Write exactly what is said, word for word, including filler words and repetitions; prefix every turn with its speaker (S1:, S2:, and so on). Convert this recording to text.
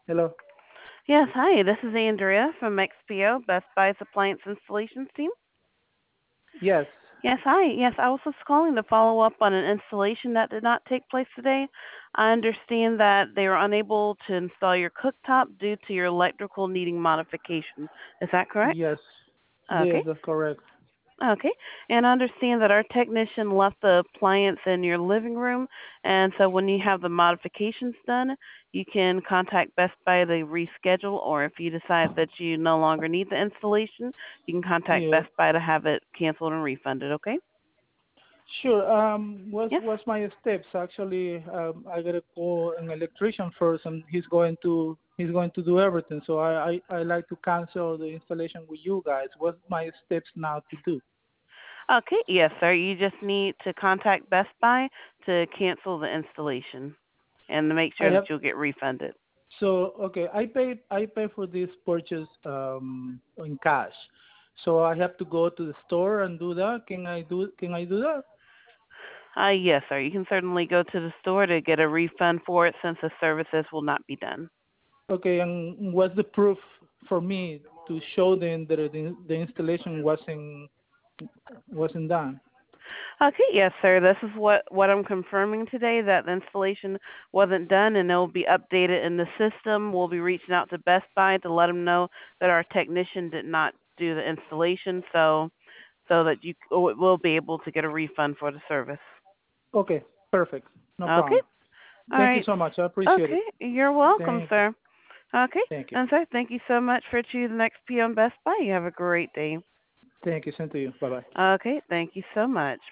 S1: Hello.
S2: Yes, hi. This is Andrea from X P O, Best Buy's Appliance Installations team.
S1: Yes.
S2: Yes, hi. Yes, I was just calling to follow up on an installation that did not take place today. I understand that they were unable to install your cooktop due to your electrical needing modification. Is that correct?
S1: Yes.
S2: Okay.
S1: Yes, that's correct.
S2: Okay. And I understand that our technician left the appliance in your living room, and so when you have the modifications done, you can contact Best Buy to reschedule, or if you decide that you no longer need the installation, you can contact
S1: Yeah.
S2: Best Buy to have it canceled and refunded, okay?
S1: Sure. Um, what's
S2: Yes?
S1: what's my steps? Actually, um, I gotta call an electrician first, and he's going to he's going to do everything. So I I, I like to cancel the installation with you guys. What's my steps now to do?
S2: Okay, yes, sir. You just need to contact Best Buy to cancel the installation and to make
S1: I
S2: sure that
S1: have
S2: you'll get refunded.
S1: so okay. I pay I pay for this purchase um in cash. So I have to go to the store and do that. Can I do Can I do that?
S2: Uh, yes, sir. You can certainly go to the store to get a refund for it since the services will not be done.
S1: Okay, and what's the proof for me to show them that the, the installation wasn't wasn't done?
S2: Okay, yes, sir. This is what, what I'm confirming today that the installation wasn't done and it will be updated in the system. We'll be reaching out to Best Buy to let them know that our technician did not do the installation, so so that you will be able to get a refund for the service.
S1: Okay, perfect, no
S2: Okay.
S1: problem.
S2: All
S1: Thank you
S2: right.
S1: so much. I appreciate
S2: Okay.
S1: it.
S2: You're welcome,
S1: Thank you.
S2: sir. Okay.
S1: Thank you.
S2: And sir, thank you so much for choosing X P on Best Buy. You have a great day.
S1: Thank you. Same to you. Bye bye.
S2: Okay. Thank you so much.